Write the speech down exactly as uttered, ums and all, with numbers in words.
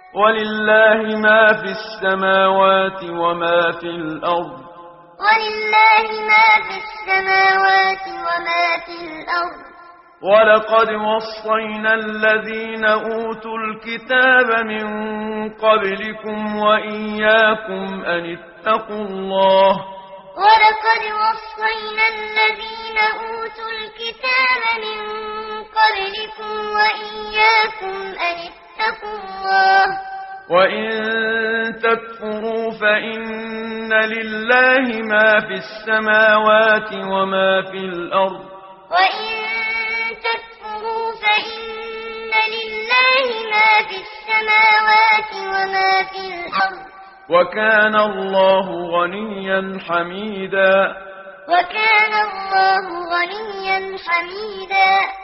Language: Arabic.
ولله ما في السماوات وما في الأرض ولله ما في السماوات وما في الأرض ولقد وصينا الذين أوتوا الكتاب من قبلكم وإياكم أن اتقوا الله ولقد وصينا الذين أوتوا الكتاب من قبلكم وإياكم أن اتقوا الله وإن تكفروا فإن لله ما في السماوات وما في الأرض وإن تكفروا فإن لله ما في السماوات وما في الأرض وكان الله غنيا حميدا وكان الله غنيا حميدا